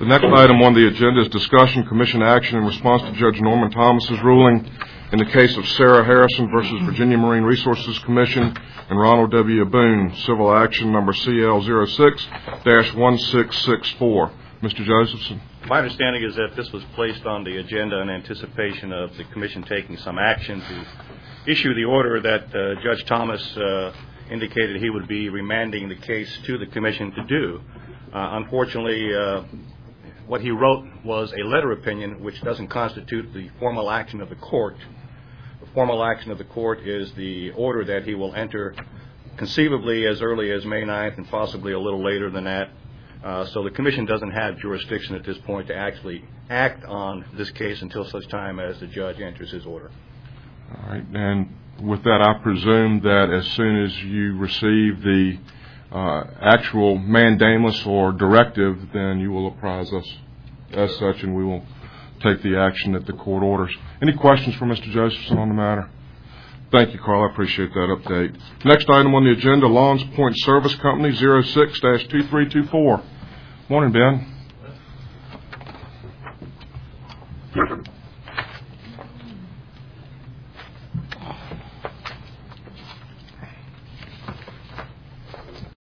The next item on the agenda is discussion, commission action in response to Judge Norman Thomas's ruling in the case of Sarah Harrison versus Virginia Marine Resources Commission and Ronald W. Boone, civil action number CL06-1664. Mr. Josephson. My understanding is that this was placed on the agenda in anticipation of the commission taking some action to issue the order that Judge Thomas indicated he would be remanding the case to the commission to do. Unfortunately, what he wrote was a letter opinion which doesn't constitute the formal action of the court. The formal action of the court is the order that he will enter conceivably as early as May 9th and possibly a little later than that. So the commission doesn't have jurisdiction at this point to actually act on this case until such time as the judge enters his order. All right. And with that, I presume that as soon as you receive the actual mandamus or directive, then you will apprise us as such, and we will take the action that the court orders. Any questions for Mr. Josephson on the matter? Thank you, Carl. I appreciate that update. Next item on the agenda, Lawns Point Service Company 06-2324. Morning, Ben.